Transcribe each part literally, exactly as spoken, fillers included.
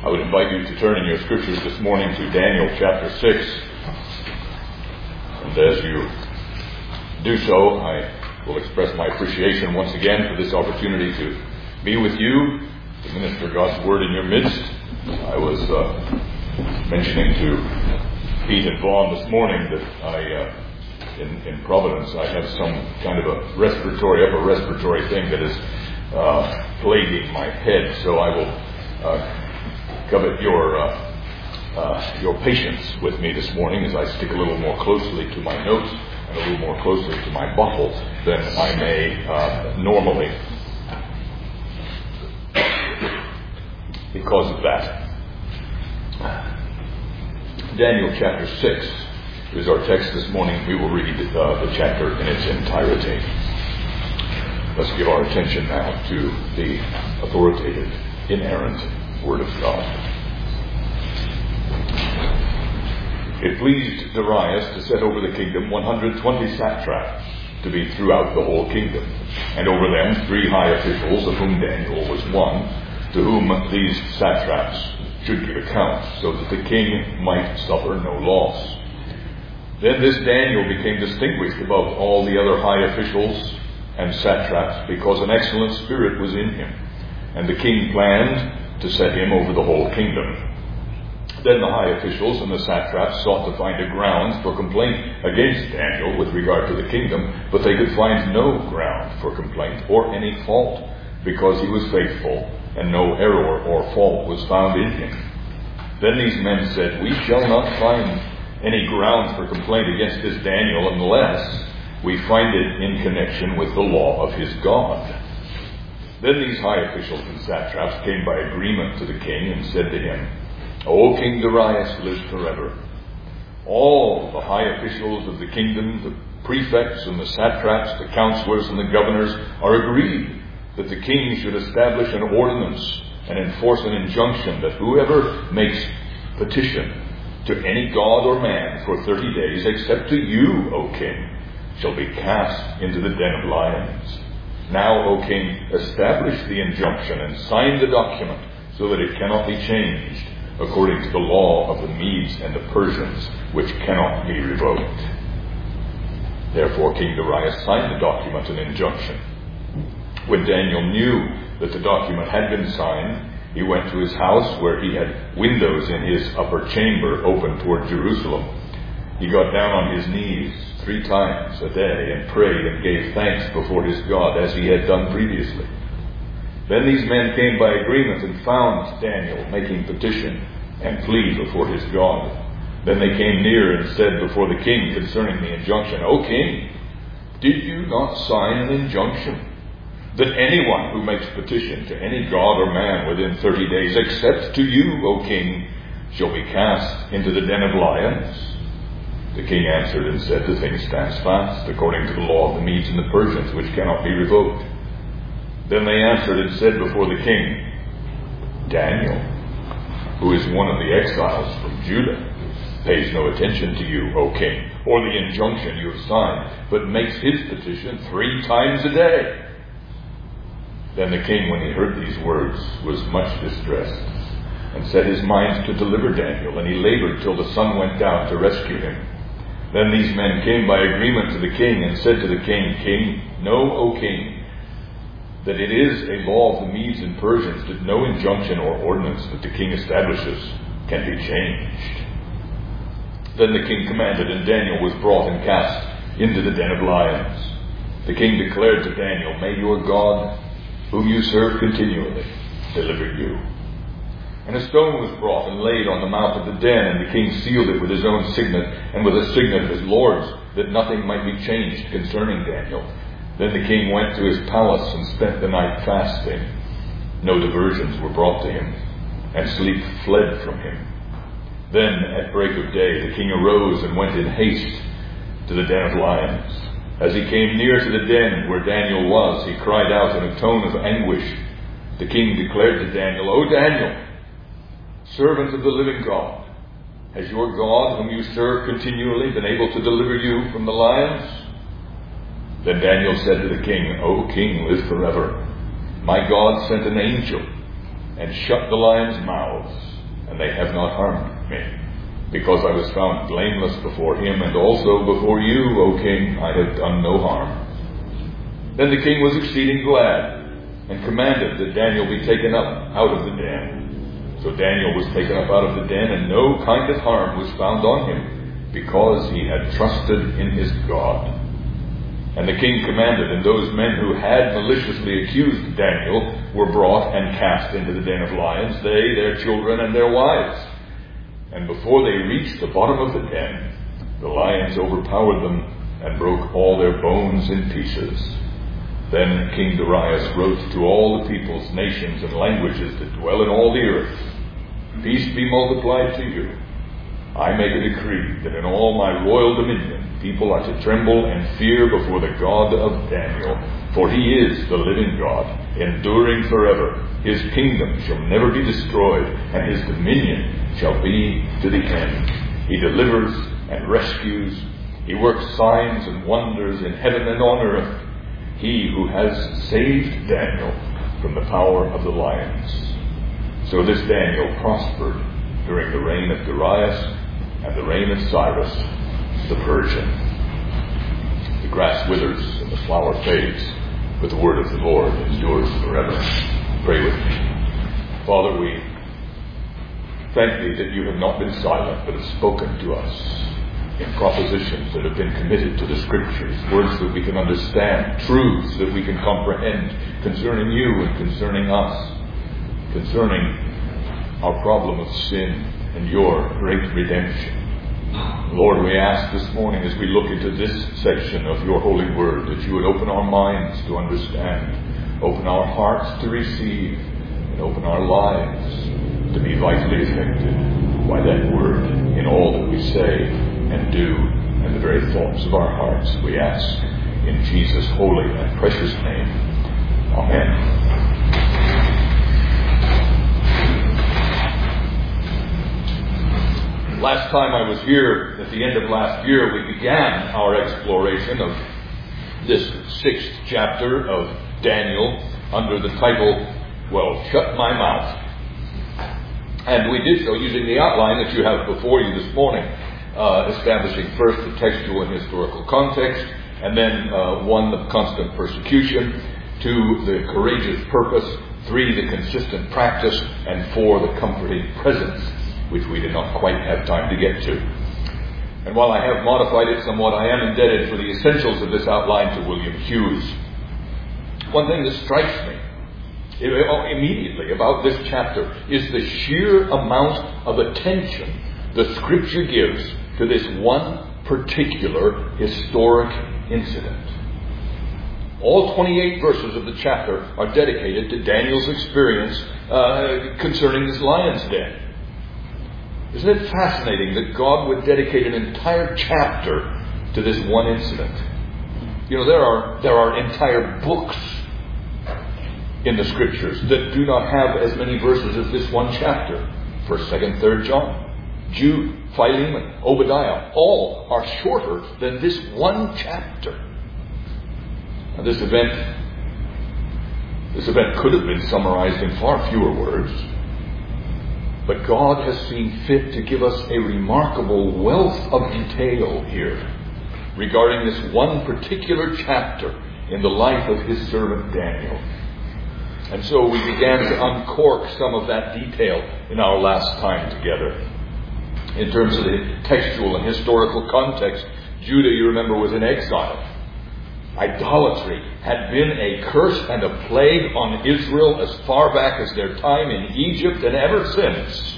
I would invite you to turn in your scriptures this morning to Daniel chapter six. And as you do so, I will express my appreciation once again for this opportunity to be with you, to minister God's word in your midst. I was uh, mentioning to Pete and Vaughn this morning that I, uh, in, in Providence, I have some kind of a respiratory, upper respiratory thing that is uh, plaguing my head, so I will uh, covet your uh, uh, your patience with me this morning as I stick a little more closely to my notes and a little more closely to my bottle than I may uh, normally because of that. Daniel chapter six is our text this morning. We will read uh, the chapter in its entirety. Let's give our attention now to the authoritative, inerrant Word of God. It pleased Darius to set over the kingdom one hundred twenty satraps to be throughout the whole kingdom, and over them three high officials, of whom Daniel was one, to whom these satraps should give account, so that the king might suffer no loss. Then this Daniel became distinguished above all the other high officials and satraps, because an excellent spirit was in him, and the king planned to set him over the whole kingdom. Then the high officials and the satraps sought to find a ground for complaint against Daniel with regard to the kingdom, but they could find no ground for complaint or any fault, because he was faithful, and no error or fault was found in him. Then these men said, "We shall not find any ground for complaint against this Daniel unless we find it in connection with the law of his God." Then these high officials and satraps came by agreement to the king and said to him, "O King Darius, live forever. All the high officials of the kingdom, the prefects and the satraps, the counselors and the governors, are agreed that the king should establish an ordinance and enforce an injunction that whoever makes petition to any god or man for thirty days, except to you, O king, shall be cast into the den of lions. Now, O king, establish the injunction and sign the document so that it cannot be changed, according to the law of the Medes and the Persians, which cannot be revoked." Therefore King Darius signed the document and injunction. When Daniel knew that the document had been signed, he went to his house, where he had windows in his upper chamber open toward Jerusalem. He got down on his knees three times a day and prayed and gave thanks before his God, as he had done previously. Then these men came by agreement and found Daniel making petition and plea before his God. Then they came near and said before the king concerning the injunction, "O king, did you not sign an injunction that anyone who makes petition to any god or man within thirty days, except to you, O king, shall be cast into the den of lions?" The king answered and said, "The thing stands fast, according to the law of the Medes and the Persians, which cannot be revoked." Then they answered and said before the king, "Daniel, who is one of the exiles from Judah, pays no attention to you, O king, or the injunction you have signed, but makes his petition three times a day." Then the king, when he heard these words, was much distressed, and set his mind to deliver Daniel, and he labored till the sun went down to rescue him. Then these men came by agreement to the king and said to the king, "King, know, O king, that it is a law of the Medes and Persians that no injunction or ordinance that the king establishes can be changed." Then the king commanded, and Daniel was brought and cast into the den of lions. The king declared to Daniel, "May your God, whom you serve continually, deliver you." And a stone was brought and laid on the mouth of the den, and the king sealed it with his own signet and with a signet of his lord's, that nothing might be changed concerning Daniel. Then the king went to his palace and spent the night fasting. No diversions were brought to him, and sleep fled from him. Then at break of day the king arose and went in haste to the den of lions. As he came near to the den where Daniel was, he cried out in a tone of anguish. The king declared to Daniel, "O Daniel, servant of the living God, has your God, whom you serve continually, been able to deliver you from the lions?" Then Daniel said to the king, "O king, live forever. My God sent an angel and shut the lions' mouths and they have not harmed me, because I was found blameless before him, and also before you, O king, I have done no harm. Then the king was exceeding glad, and commanded that Daniel be taken up out of the den. So Daniel was taken up out of the den, and no kind of harm was found on him, because he had trusted in his God. And the king commanded, and those men who had maliciously accused Daniel were brought and cast into the den of lions, they, their children, and their wives. And before they reached the bottom of the den, the lions overpowered them and broke all their bones in pieces. Then King Darius wrote to all the peoples, nations, and languages that dwell in all the earth, peace be multiplied to you. I make a decree that in all my royal dominion people are to tremble and fear before the God of Daniel, for he is the living God, enduring forever. His kingdom shall never be destroyed, and his dominion shall be to the end. He delivers and rescues. He works signs and wonders in heaven and on earth. He who has saved Daniel from the power of the lions. So this Daniel prospered during the reign of Darius and the reign of Cyrus the Persian. The grass withers and the flower fades, but the word of the Lord endures forever. Pray with me. Father, we thank thee that you have not been silent, but have spoken to us in propositions that have been committed to the Scriptures, words that we can understand, truths that we can comprehend concerning you and concerning us, concerning our problem of sin and your great redemption. Lord, we ask this morning as we look into this section of your holy word that you would open our minds to understand, open our hearts to receive, and open our lives to be vitally affected by that word in all that we say and do, and the very thoughts of our hearts, we ask in Jesus' holy and precious name. Amen. Last time I was here, at the end of last year, we began our exploration of this sixth chapter of Daniel under the title, well, Shut My Mouth. And we did so using the outline that you have before you this morning, uh, establishing first the textual and historical context, and then uh, one, the constant persecution, two, the courageous purpose, three, the consistent practice, and four, the comforting presence, which we did not quite have time to get to. And while I have modified it somewhat, I am indebted for the essentials of this outline to William Hughes. One thing that strikes me immediately about this chapter is the sheer amount of attention the Scripture gives to this one particular historic incident. All twenty-eight verses of the chapter are dedicated to Daniel's experience uh, concerning this lion's den. Isn't it fascinating that God would dedicate an entire chapter to this one incident? You know, there are there are entire books in the Scriptures that do not have as many verses as this one chapter. First, Second, Third John, Jude, Philemon, Obadiah, all are shorter than this one chapter. Now, this event, this event could have been summarized in far fewer words. But God has seen fit to give us a remarkable wealth of detail here regarding this one particular chapter in the life of his servant Daniel. And so we began to uncork some of that detail in our last time together. In terms of the textual and historical context, Judah, you remember, was in exile. Idolatry had been a curse and a plague on Israel as far back as their time in Egypt and ever since.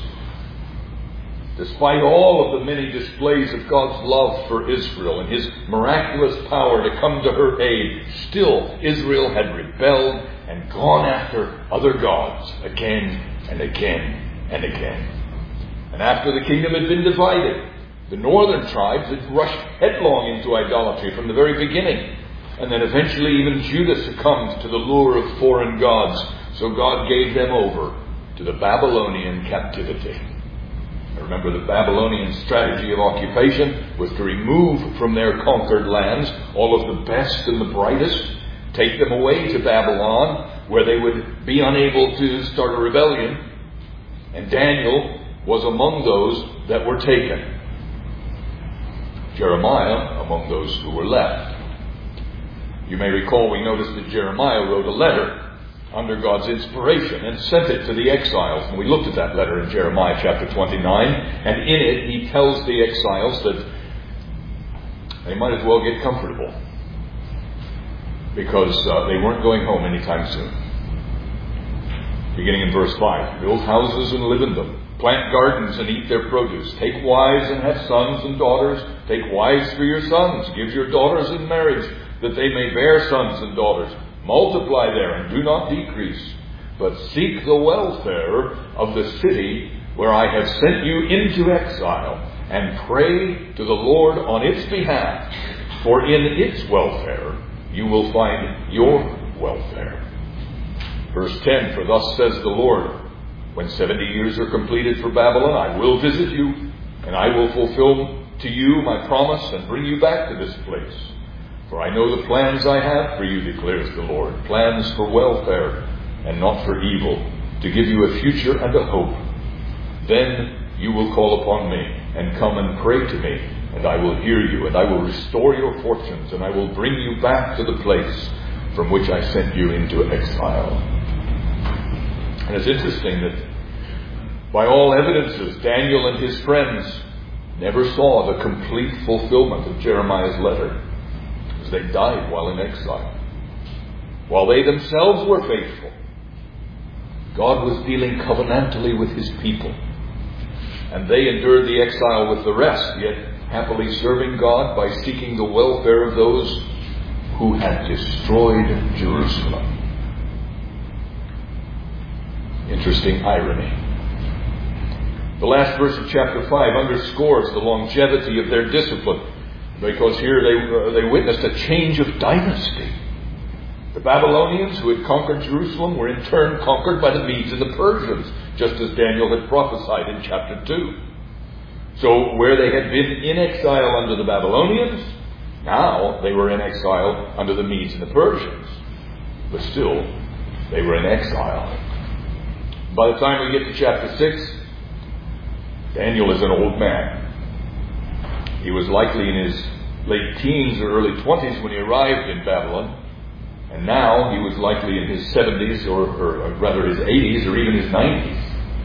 Despite all of the many displays of God's love for Israel and his miraculous power to come to her aid, still Israel had rebelled and gone after other gods again and again and again. And after the kingdom had been divided, the northern tribes had rushed headlong into idolatry from the very beginning. And then eventually even Judah succumbed to the lure of foreign gods. So God gave them over to the Babylonian captivity. Remember, the Babylonian strategy of occupation was to remove from their conquered lands all of the best and the brightest, take them away to Babylon, where they would be unable to start a rebellion. And Daniel was among those that were taken. Jeremiah among those who were left. You may recall we noticed that Jeremiah wrote a letter under God's inspiration and sent it to the exiles. And we looked at that letter in Jeremiah chapter twenty-nine. And in it he tells the exiles that they might as well get comfortable, because uh, they weren't going home anytime soon. Beginning in verse five. Build houses and live in them. Plant gardens and eat their produce. Take wives and have sons and daughters. Take wives for your sons. Give your daughters in marriage, that they may bear sons and daughters. Multiply there and do not decrease, but seek the welfare of the city where I have sent you into exile, and pray to the Lord on its behalf, for in its welfare you will find your welfare. Verse ten, for thus says the Lord, when seventy years are completed for Babylon, I will visit you, and I will fulfill to you my promise and bring you back to this place. For I know the plans I have for you, declares the Lord, plans for welfare and not for evil, to give you a future and a hope. Then you will call upon me and come and pray to me, and I will hear you, and I will restore your fortunes, and I will bring you back to the place from which I sent you into exile. And it's interesting that by all evidences, Daniel and his friends never saw the complete fulfillment of Jeremiah's letter, as they died while in exile. While they themselves were faithful, God was dealing covenantally with his people. And they endured the exile with the rest, yet happily serving God by seeking the welfare of those who had destroyed Jerusalem. Interesting irony. The last verse of chapter five underscores the longevity of their discipline, because here they, uh, they witnessed a change of dynasty. The Babylonians who had conquered Jerusalem were in turn conquered by the Medes and the Persians, just as Daniel had prophesied in chapter two. So where they had been in exile under the Babylonians, now they were in exile under the Medes and the Persians. But still, they were in exile. By the time we get to chapter six, Daniel is an old man. He was likely in his late teens or early twenties when he arrived in Babylon. And now he was likely in his seventies, or, or rather his eighties, or even his nineties.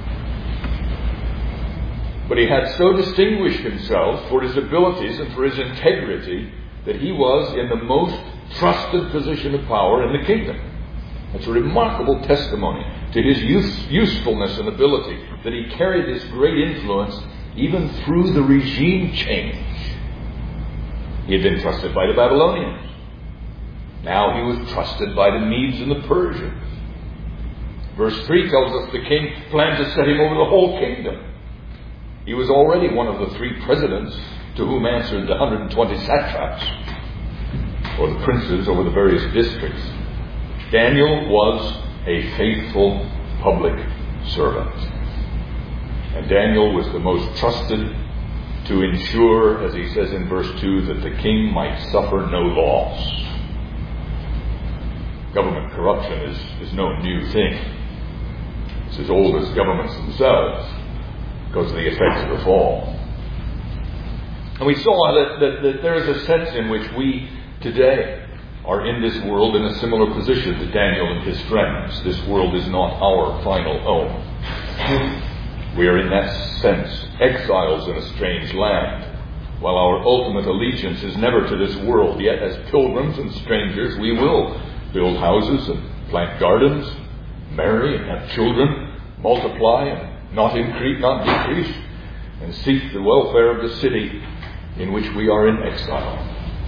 But he had so distinguished himself for his abilities and for his integrity that he was in the most trusted position of power in the kingdom. It's a remarkable testimony to his use, usefulness and ability, that he carried this great influence even through the regime change. He had been trusted by the Babylonians. Now he was trusted by the Medes and the Persians. Verse three tells us the king planned to set him over the whole kingdom. He was already one of the three presidents to whom answered the one hundred twenty satraps, or the princes over the various districts. Daniel was a faithful public servant. And Daniel was the most trusted to ensure, as he says in verse two, that the king might suffer no loss. Government corruption is, is no new thing. It's as old as governments themselves, because of the effects of the fall. And we saw that, that, that there is a sense in which we today are in this world in a similar position to Daniel and his friends. This world is not our final home. We are in that sense exiles in a strange land, while our ultimate allegiance is never to this world. Yet as pilgrims and strangers, we will build houses and plant gardens, marry and have children, multiply and not increase, not decrease, and seek the welfare of the city in which we are in exile.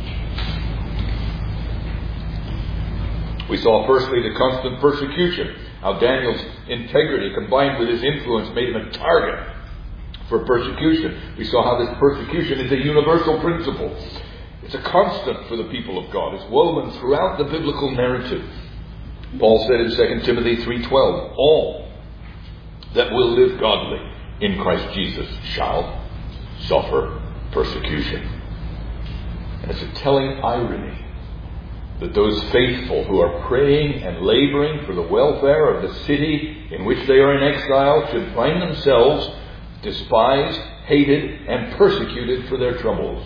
We saw firstly the constant persecution, how Daniel's integrity combined with his influence made him a target for persecution. We saw how this persecution is a universal principle. It's a constant for the people of God. It's woven throughout the biblical narrative. Paul said in Second Timothy three twelve, all that will live godly in Christ Jesus shall suffer persecution. And it's a telling irony that those faithful who are praying and laboring for the welfare of the city in which they are in exile should find themselves despised, hated, and persecuted for their troubles.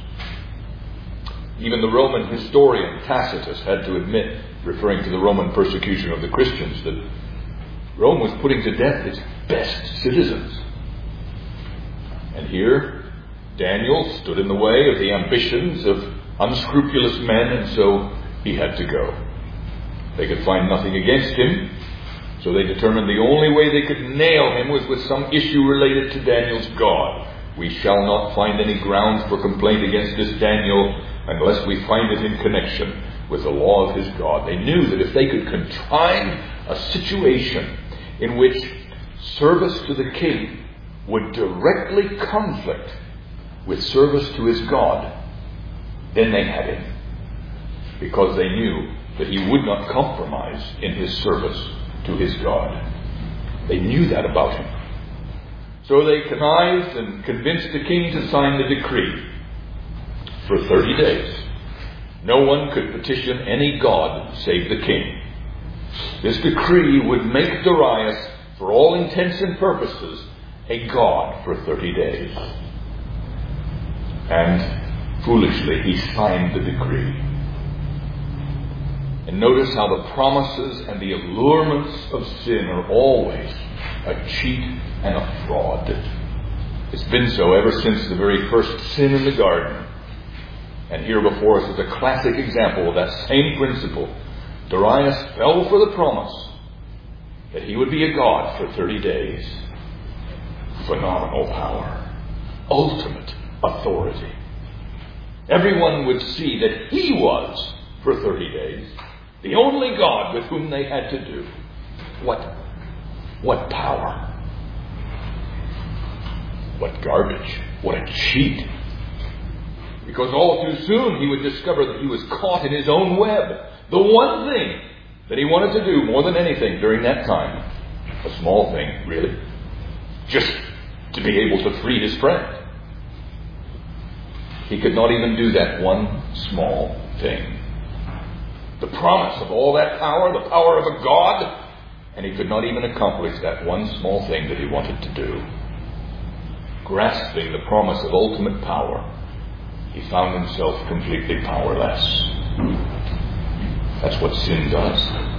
Even the Roman historian Tacitus had to admit, referring to the Roman persecution of the Christians, that Rome was putting to death its best citizens. And here, Daniel stood in the way of the ambitions of unscrupulous men, and so he had to go. They could find nothing against him, so they determined the only way they could nail him was with some issue related to Daniel's God. We shall not find any grounds for complaint against this Daniel unless we find it in connection with the law of his God. They knew that if they could contrive a situation in which service to the king would directly conflict with service to his God, then they had him. Because they knew that he would not compromise in his service to his God. They knew that about him. So they connived and convinced the king to sign the decree. For thirty days, no one could petition any god save the king. This decree would make Darius, for all intents and purposes, a god for thirty days. And foolishly, he signed the decree. And notice how the promises and the allurements of sin are always a cheat and a fraud. It's been so ever since the very first sin in the garden. And here before us is a classic example of that same principle. Darius fell for the promise that he would be a god for thirty days. Phenomenal power. Ultimate authority. Everyone would see that he was, for thirty days, the only God with whom they had to do. What, what power. What garbage. What a cheat. Because all too soon he would discover that he was caught in his own web. The one thing that he wanted to do more than anything during that time, a small thing, really, just to be able to free his friend. He could not even do that one small thing. The promise of all that power, the power of a God, and he could not even accomplish that one small thing that he wanted to do. Grasping the promise of ultimate power, he found himself completely powerless. That's what sin does.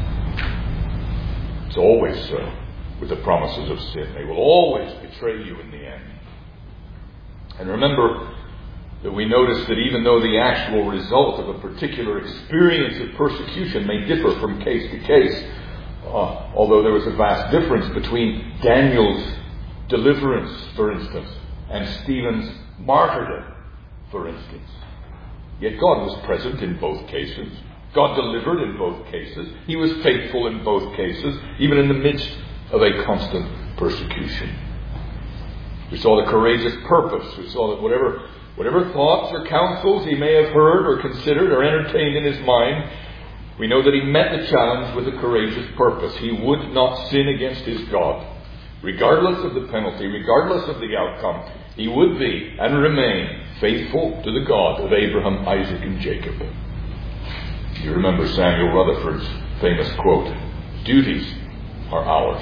It's always so with the promises of sin. They will always betray you in the end. And remember that we notice that even though the actual result of a particular experience of persecution may differ from case to case, uh, although there was a vast difference between Daniel's deliverance, for instance, and Stephen's martyrdom, for instance. Yet God was present in both cases. God delivered in both cases. He was faithful in both cases, even in the midst of a constant persecution. We saw the courageous purpose. We saw that whatever, whatever thoughts or counsels he may have heard or considered or entertained in his mind, we know that he met the challenge with a courageous purpose. He would not sin against his God. Regardless of the penalty, regardless of the outcome, he would be and remain faithful to the God of Abraham, Isaac, and Jacob. You remember Samuel Rutherford's famous quote, "Duties are ours.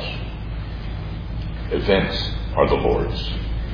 Events are the Lord's."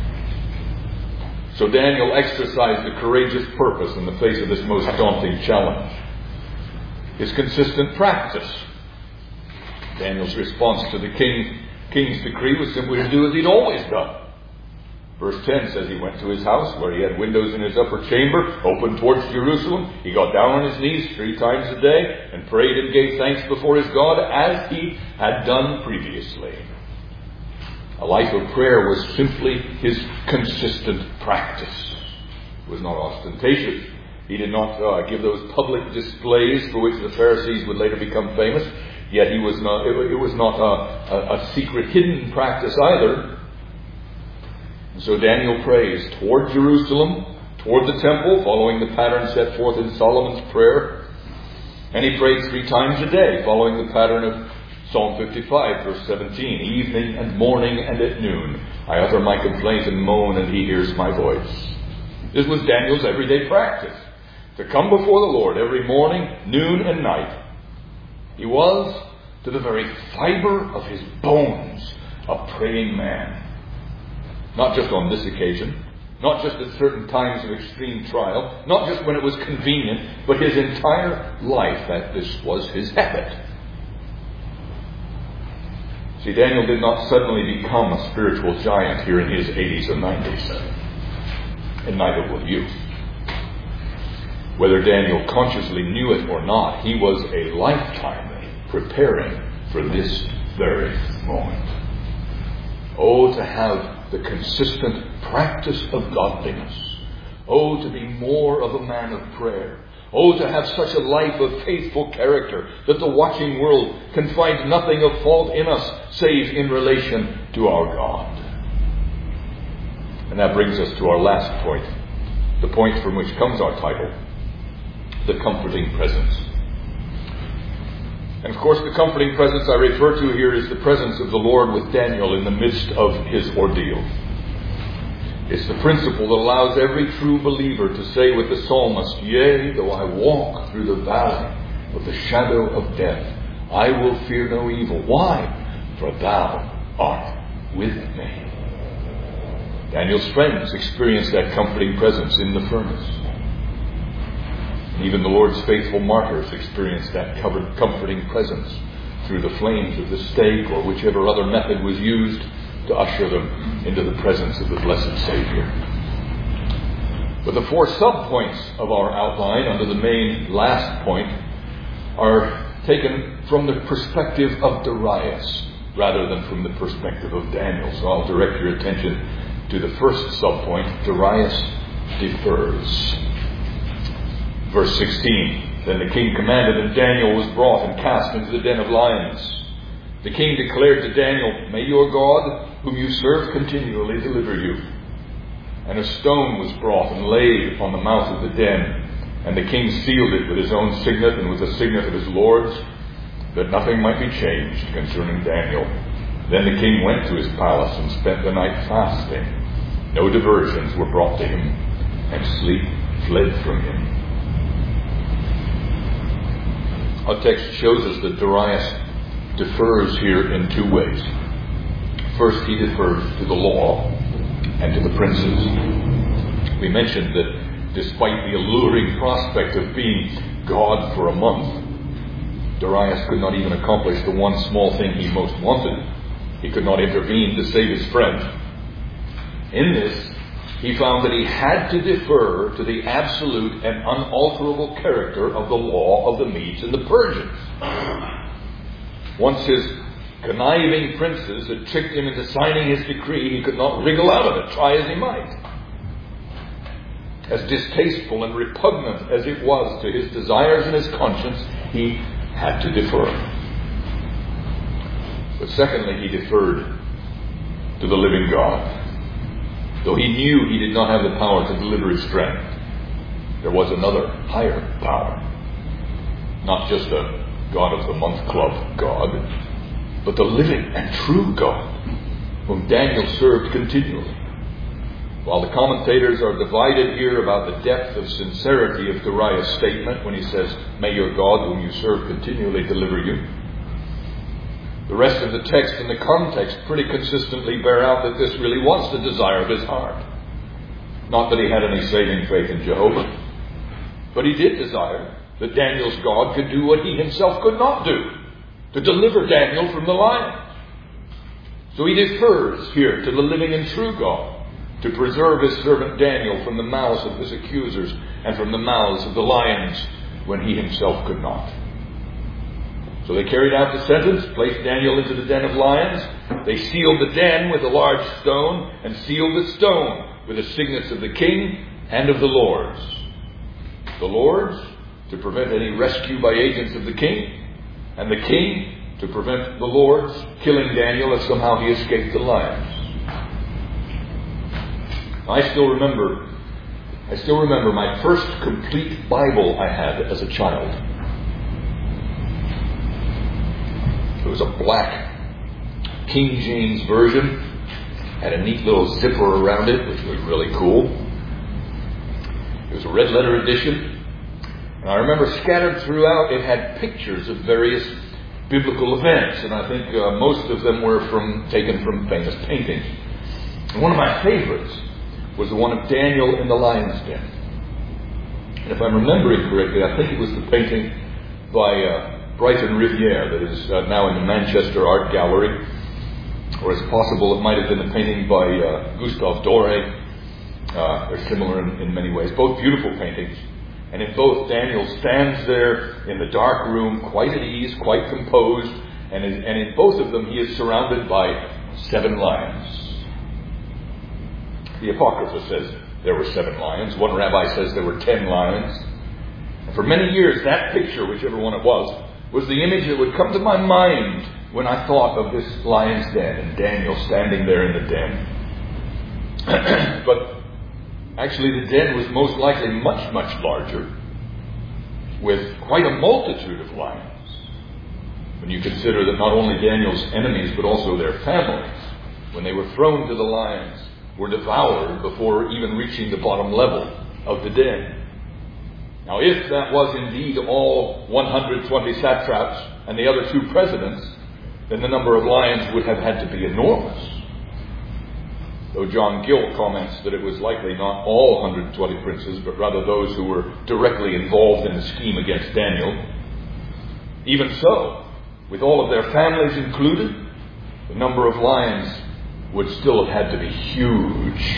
So Daniel exercised a courageous purpose in the face of this most daunting challenge. His consistent practice. Daniel's response to the king, king's decree was simply to do as he'd always done. Verse ten says he went to his house where he had windows in his upper chamber open towards Jerusalem. He got down on his knees three times a day and prayed and gave thanks before his God as he had done previously. A life of prayer was simply his consistent practice. It was not ostentatious. He did not uh, give those public displays for which the Pharisees would later become famous. Yet he was not, it, it was not a, a, a secret hidden practice either. And so Daniel prays toward Jerusalem, toward the temple, following the pattern set forth in Solomon's prayer. And he prayed three times a day, following the pattern of Psalm fifty-five, verse seventeen. Evening and morning and at noon, I utter my complaint and moan, and he hears my voice. This was Daniel's everyday practice, to come before the Lord every morning, noon, and night. He was, to the very fiber of his bones, a praying man. Not just on this occasion, not just at certain times of extreme trial, not just when it was convenient, but his entire life that this was his habit. See, Daniel did not suddenly become a spiritual giant here in his eighties or nineties. And neither will you. Whether Daniel consciously knew it or not, he was a lifetime preparing for this very moment. Oh, to have the consistent practice of godliness. Oh, to be more of a man of prayer. Oh, to have such a life of faithful character that the watching world can find nothing of fault in us save in relation to our God. And that brings us to our last point, the point from which comes our title, the comforting presence. And of course, the comforting presence I refer to here is the presence of the Lord with Daniel in the midst of his ordeal. It's the principle that allows every true believer to say with the psalmist, "Yea, though I walk through the valley of the shadow of death, I will fear no evil." Why? For thou art with me. Daniel's friends experienced that comforting presence in the furnace. And even the Lord's faithful martyrs experienced that comforting presence through the flames of the stake or whichever other method was used to usher them into the presence of the blessed Savior. But the four sub-points of our outline under the main last point are taken from the perspective of Darius rather than from the perspective of Daniel. So I'll direct your attention to the first sub-point, Darius defers. Verse sixteen, then the king commanded and Daniel was brought and cast into the den of lions. The king declared to Daniel, "May your God, whom you serve continually, deliver you." And a stone was brought and laid upon the mouth of the den. And the king sealed it with his own signet and with the signet of his lords, that nothing might be changed concerning Daniel. Then the king went to his palace and spent the night fasting. No diversions were brought to him, and sleep fled from him. Our text shows us that Darius defers here in two ways. First, he defers to the law and to the princes. We mentioned that despite the alluring prospect of being God for a month, Darius could not even accomplish the one small thing he most wanted. He could not intervene to save his friend. In this, he found that he had to defer to the absolute and unalterable character of the law of the Medes and the Persians. Once his conniving princes had tricked him into signing his decree, he could not wriggle out of it, try as he might. As distasteful and repugnant as it was to his desires and his conscience, he had to defer. But secondly, he deferred to the living God. Though he knew he did not have the power to deliver his friend, there was another higher power. Not just a God of the month club God, but the living and true God, whom Daniel served continually. While the commentators are divided here about the depth of sincerity of Darius' statement when he says, "May your God whom you serve continually deliver you," the rest of the text and the context pretty consistently bear out that this really was the desire of his heart. Not that he had any saving faith in Jehovah, but he did desire that Daniel's God could do what he himself could not do, to deliver Daniel from the lions. So he defers here to the living and true God, to preserve his servant Daniel from the mouths of his accusers and from the mouths of the lions when he himself could not. So they carried out the sentence, placed Daniel into the den of lions. They sealed the den with a large stone and sealed the stone with the signets of the king and of the lords. The lords to prevent any rescue by agents of the king, and the king to prevent the lords killing Daniel if somehow he escaped the lions. I still remember, I still remember my first complete Bible I had as a child. It was a black King James version, had a neat little zipper around it, which was really cool. It was a red letter edition. And I remember scattered throughout, it had pictures of various biblical events, and I think uh, most of them were from taken from famous paintings. And one of my favorites was the one of Daniel in the lion's den. And if I'm remembering correctly, I think it was the painting by uh, Brighton Riviere that is uh, now in the Manchester Art Gallery. Or it's possible it might have been a painting by uh, Gustave Doré. Uh, they're similar in, in many ways. Both beautiful paintings. And in both, Daniel stands there in the dark room, quite at ease, quite composed. And in, and in both of them, he is surrounded by seven lions. The Apocrypha says there were seven lions. One rabbi says there were ten lions. And for many years, that picture, whichever one it was, was the image that would come to my mind when I thought of this lion's den and Daniel standing there in the den. But actually, the den was most likely much, much larger, with quite a multitude of lions. When you consider that not only Daniel's enemies, but also their families, when they were thrown to the lions, were devoured before even reaching the bottom level of the den. Now, if that was indeed all one hundred twenty satraps and the other two presidents, then the number of lions would have had to be enormous. Though John Gill comments that it was likely not all one hundred twenty princes, but rather those who were directly involved in the scheme against Daniel. Even so, with all of their families included, the number of lions would still have had to be huge.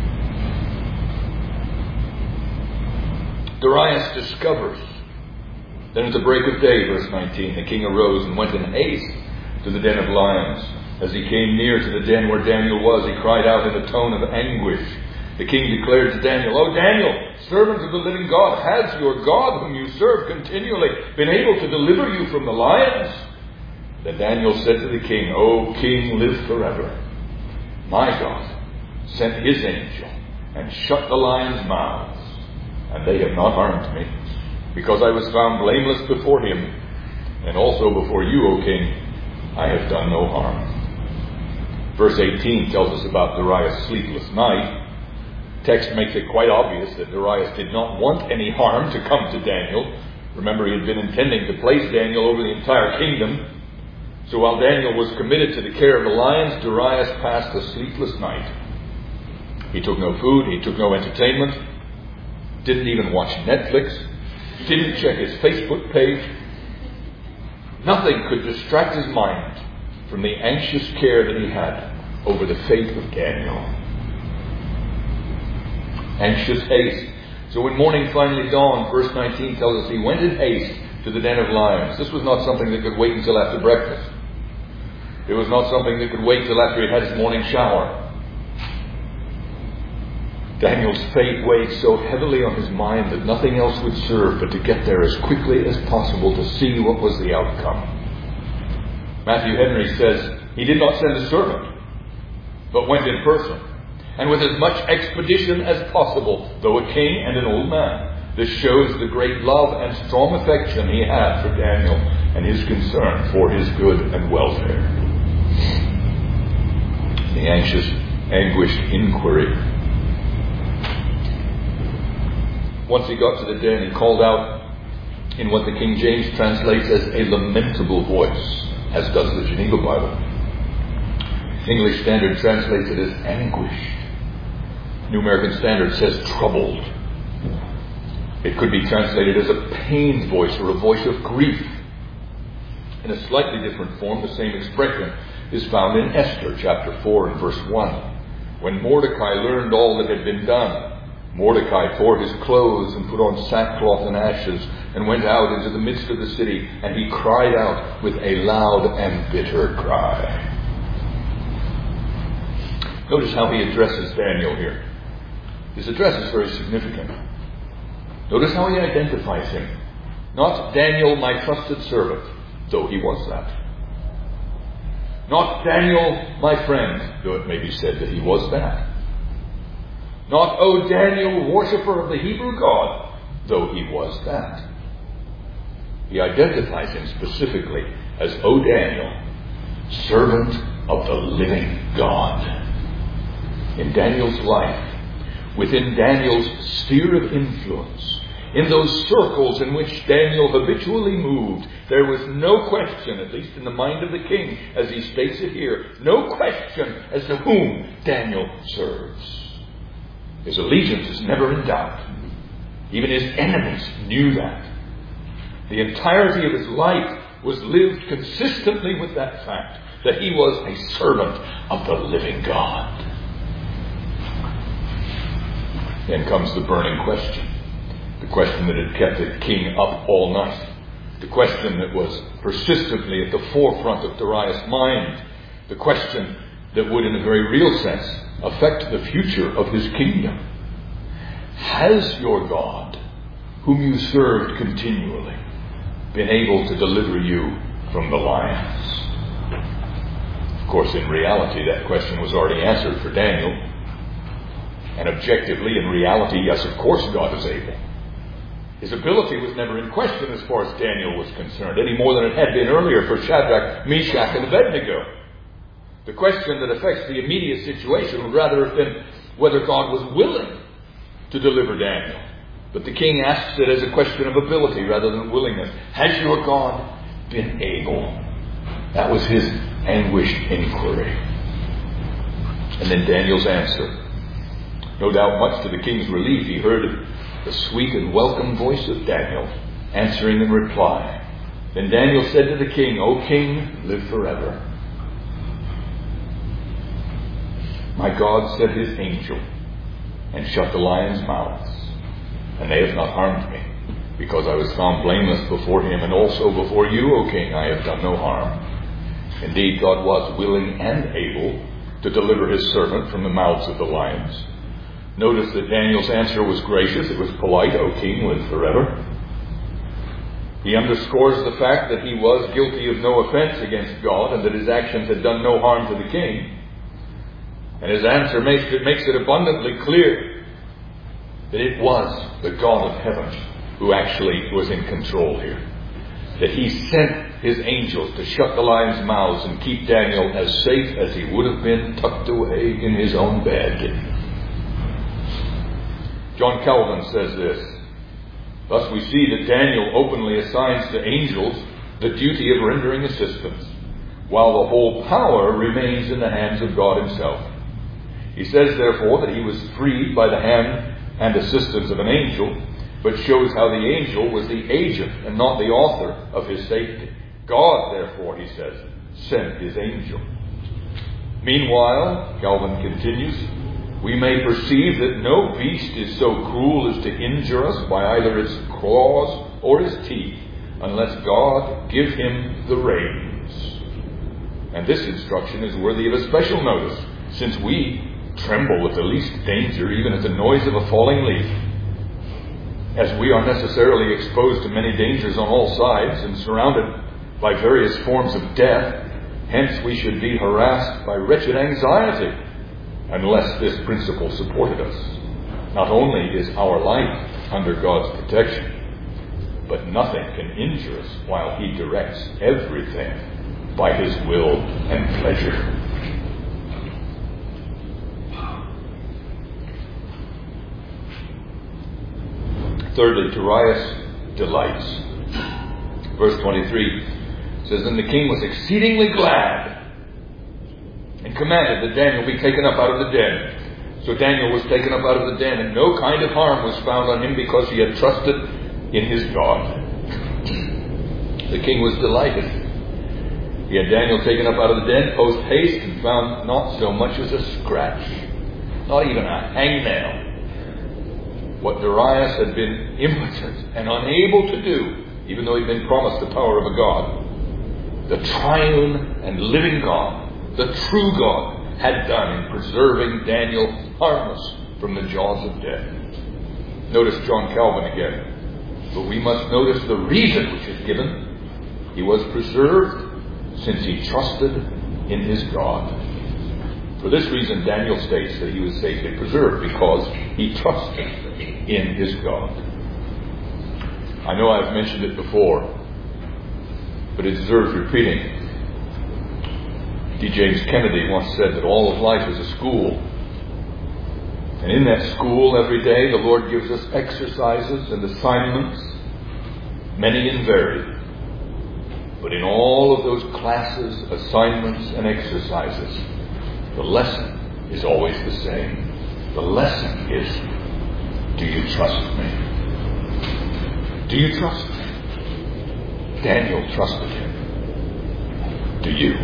Darius discovers. Then at the break of day, verse nineteen, the king arose and went in haste to the den of lions. As he came near to the den where Daniel was, he cried out in a tone of anguish. The king declared to Daniel, "O Daniel, servant of the living God, has your God, whom you serve continually, been able to deliver you from the lions?" Then Daniel said to the king, "O king, live forever. My God sent his angel and shut the lions' mouths, and they have not harmed me, because I was found blameless before him, and also before you, O king, I have done no harm." Verse eighteen tells us about Darius' sleepless night. Text makes it quite obvious that Darius did not want any harm to come to Daniel. Remember, he had been intending to place Daniel over the entire kingdom. So while Daniel was committed to the care of the lions, Darius passed a sleepless night. He took no food, he took no entertainment, didn't even watch Netflix, didn't check his Facebook page. Nothing could distract his mind from the anxious care that he had over the fate of Daniel. Anxious haste. So when morning finally dawned, verse nineteen tells us he went in haste to the den of lions. This was not something that could wait until after breakfast. It was not something that could wait till after he had his morning shower. Daniel's fate weighed so heavily on his mind that nothing else would serve but to get there as quickly as possible to see what was the outcome. Matthew Henry says he did not send a servant, but went in person, and with as much expedition as possible, though a king and an old man. This shows the great love and strong affection he had for Daniel and his concern for his good and welfare. The anxious, anguished inquiry. Once he got to the den, he called out in what the King James translates as a lamentable voice, as does the Geneva Bible. English Standard translates it as anguished. New American Standard says troubled. It could be translated as a pained voice or a voice of grief. In a slightly different form, the same expression is found in Esther chapter four and verse one. When Mordecai learned all that had been done, Mordecai tore his clothes and put on sackcloth and ashes and went out into the midst of the city, and he cried out with a loud and bitter cry. Notice how he addresses Daniel here. His address is very significant. Notice how he identifies him. Not Daniel, my trusted servant, though he was that. Not Daniel, my friend, though it may be said that he was that. Not, O Daniel, worshipper of the Hebrew God, though he was that. He identifies him specifically as, O Daniel, servant of the living God. In Daniel's life, within Daniel's sphere of influence, in those circles in which Daniel habitually moved, there was no question, at least in the mind of the king, as he states it here, no question as to whom Daniel serves. His allegiance is never in doubt. Even his enemies knew that. The entirety of his life was lived consistently with that fact, that he was a servant of the living God. Then comes the burning question. The question that had kept the king up all night. The question that was persistently at the forefront of Darius' mind. The question that would, in a very real sense, affect the future of his kingdom. Has your God, whom you served continually, been able to deliver you from the lions? Of course, in reality, that question was already answered for Daniel. And objectively, in reality, yes, of course, God is able. His ability was never in question as far as Daniel was concerned, any more than it had been earlier for Shadrach, Meshach, and Abednego. The question that affects the immediate situation would rather have been whether God was willing to deliver Daniel. But the king asks it as a question of ability rather than willingness. Has your God been able? That was his anguished inquiry. And then Daniel's answer. No doubt much to the king's relief, he heard the sweet and welcome voice of Daniel answering in reply. Then Daniel said to the king, O king, live forever. My God sent his angel and shut the lions' mouths, and they have not harmed me, because I was found blameless before him, and also before you, O king, I have done no harm. Indeed, God was willing and able to deliver his servant from the mouths of the lions. Notice that Daniel's answer was gracious. It was polite. O king, live forever. He underscores the fact that he was guilty of no offense against God and that his actions had done no harm to the king. And his answer makes it, makes it abundantly clear that it was the God of heaven who actually was in control here. That he sent his angels to shut the lions' mouths and keep Daniel as safe as he would have been tucked away in his own bed. John Calvin says this. Thus we see that Daniel openly assigns to angels the duty of rendering assistance, while the whole power remains in the hands of God himself. He says, therefore, that he was freed by the hand and assistance of an angel, but shows how the angel was the agent and not the author of his safety. God, therefore, he says, sent his angel. Meanwhile, Calvin continues, we may perceive that no beast is so cruel as to injure us by either its claws or its teeth, unless God give him the reins. And this instruction is worthy of a special notice, since we tremble at the least danger, even at the noise of a falling leaf. As we are necessarily exposed to many dangers on all sides and surrounded by various forms of death, hence we should be harassed by wretched anxiety, unless this principle supported us. Not only is our life under God's protection, but nothing can injure us while he directs everything by his will and pleasure. Thirdly, Darius delights. Verse twenty-three says, And the king was exceedingly glad and commanded that Daniel be taken up out of the den. So Daniel was taken up out of the den, and no kind of harm was found on him because he had trusted in his God. The king was delighted. He had Daniel taken up out of the den post haste and found not so much as a scratch, not even a hangnail. What Darius had been impotent and unable to do, even though he'd been promised the power of a God, the triune and living God, the true God, had done in preserving Daniel harmless from the jaws of death. Notice John Calvin again. But we must notice the reason which is given. He was preserved since he trusted in his God. For this reason, Daniel states that he was safely preserved, because he trusted in his God. I know I've mentioned it before, but it deserves repeating. D. James Kennedy once said that all of life is a school. And in that school every day the Lord gives us exercises and assignments, many and varied. But in all of those classes, assignments, and exercises, the lesson is always the same. The lesson is, do you trust me? Do you trust me? Daniel trusted him. Do you?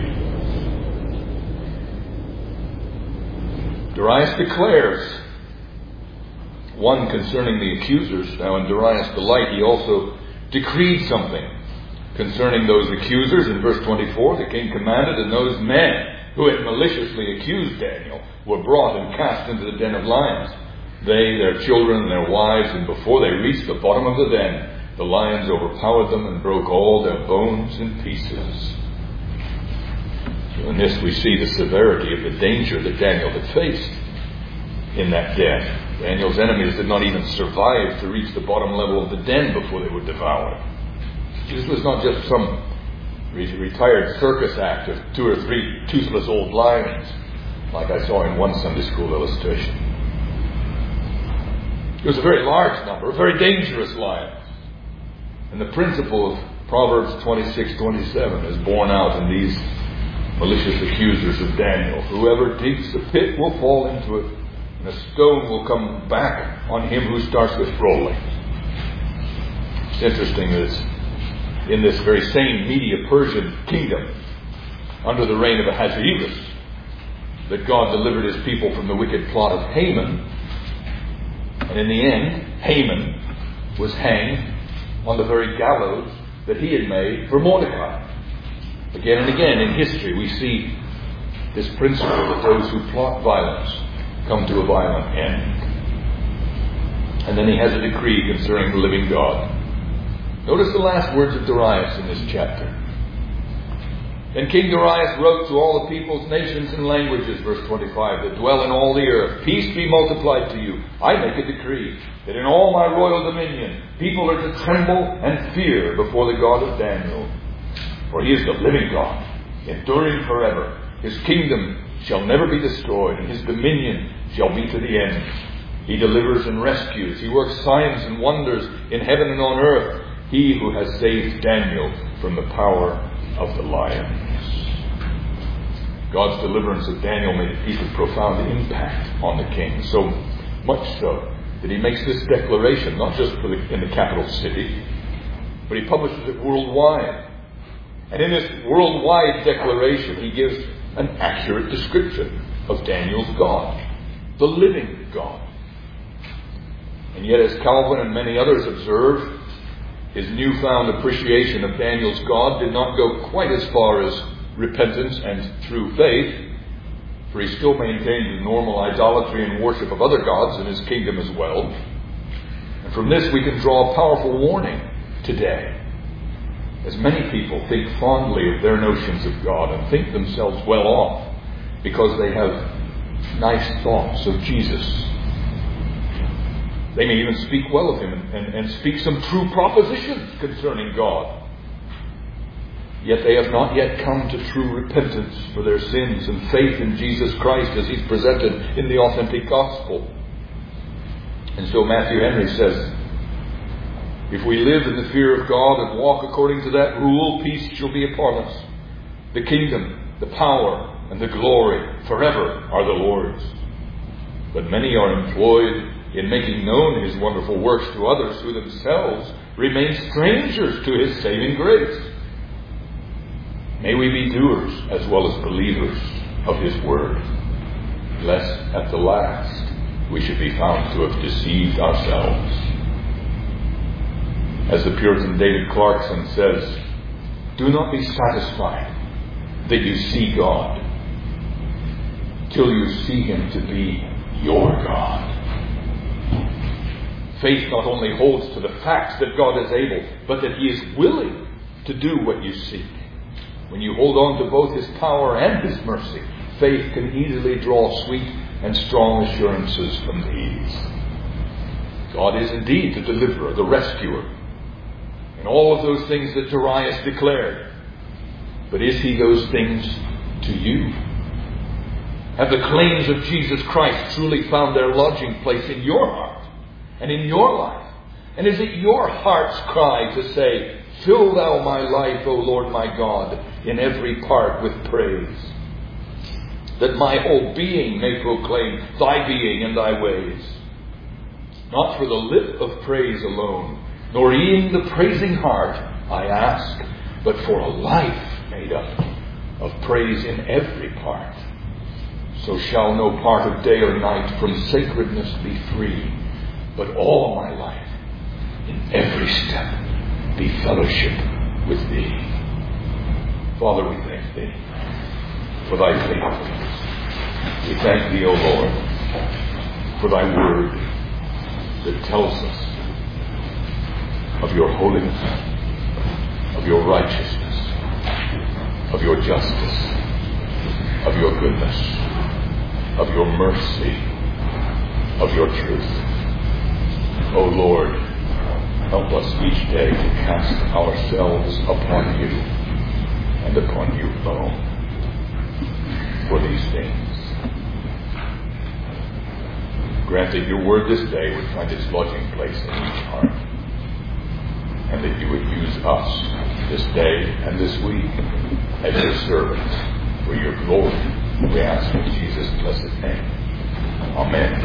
Darius declares one concerning the accusers. Now in Darius the Light he also decreed something concerning those accusers. In verse twenty-four, the king commanded, and those men who had maliciously accused Daniel were brought and cast into the den of lions. They, their children, and their wives, and before they reached the bottom of the den, the lions overpowered them and broke all their bones in pieces. So in this we see the severity of the danger that Daniel had faced in that den. Daniel's enemies did not even survive to reach the bottom level of the den before they were devoured. This was not just some retired circus act of two or three toothless old lions, like I saw in one Sunday school illustration. It was a very large number, a very dangerous lion. And the principle of Proverbs twenty-six twenty-seven is borne out in these malicious accusers of Daniel. Whoever digs the pit will fall into it, and a stone will come back on him who starts with rolling. It's interesting that it's in this very same Media-Persian kingdom, under the reign of Ahasuerus, that God delivered his people from the wicked plot of Haman. And in the end, Haman was hanged on the very gallows that he had made for Mordecai. Again and again in history we see this principle that those who plot violence come to a violent end. And then he has a decree concerning the living God. Notice the last words of Darius in this chapter. And King Darius wrote to all the peoples, nations, and languages, verse twenty-five, that dwell in all the earth, peace be multiplied to you. I make a decree that in all my royal dominion people are to tremble and fear before the God of Daniel. For he is the living God, enduring forever. His kingdom shall never be destroyed, and his dominion shall be to the end. He delivers and rescues. He works signs and wonders in heaven and on earth. He who has saved Daniel from the power of the lions. God's deliverance of Daniel made a deep and profound impact on the king. So much so that he makes this declaration, not just for the, in the capital city, but he publishes it worldwide. And in this worldwide declaration, he gives an accurate description of Daniel's God, the living God. And yet, as Calvin and many others observe, his newfound appreciation of Daniel's God did not go quite as far as repentance and true faith, for he still maintained the normal idolatry and worship of other gods in his kingdom as well. And from this we can draw a powerful warning today, as many people think fondly of their notions of God and think themselves well off because they have nice thoughts of Jesus. They may even speak well of him and, and, and speak some true propositions concerning God. Yet they have not yet come to true repentance for their sins and faith in Jesus Christ as he's presented in the authentic gospel. And so Matthew Henry says, if we live in the fear of God and walk according to that rule, peace shall be upon us. The kingdom, the power, and the glory forever are the Lord's. But many are employed in making known his wonderful works to others who themselves remain strangers to his saving grace. May we be doers as well as believers of his word, lest at the last we should be found to have deceived ourselves. As the Puritan David Clarkson says, do not be satisfied that you see God till you see him to be your God. Faith not only holds to the facts that God is able, but that he is willing to do what you seek. When you hold on to both his power and his mercy, faith can easily draw sweet and strong assurances from these. God is indeed the deliverer, the rescuer, and all of those things that Darius declared. But is he those things to you? Have the claims of Jesus Christ truly found their lodging place in your heart and in your life? And is it your heart's cry to say, fill thou my life, O Lord my God, in every part with praise, that my whole being may proclaim thy being and thy ways? Not for the lip of praise alone, nor e'en the praising heart, I ask, but for a life made up of praise in every part. So shall no part of day or night from sacredness be free, but all my life, in every step, be fellowship with thee. Father, we thank thee for thy faithfulness. We thank thee, O Lord, for thy word that tells us of your holiness, of your righteousness, of your justice, of your goodness, of your mercy, of your truth. O Lord, help us each day to cast ourselves upon you and upon you alone for these things. Grant that your word this day would find its lodging place in each heart, and that you would use us this day and this week as your servants for your glory. We ask in Jesus' blessed name. Amen.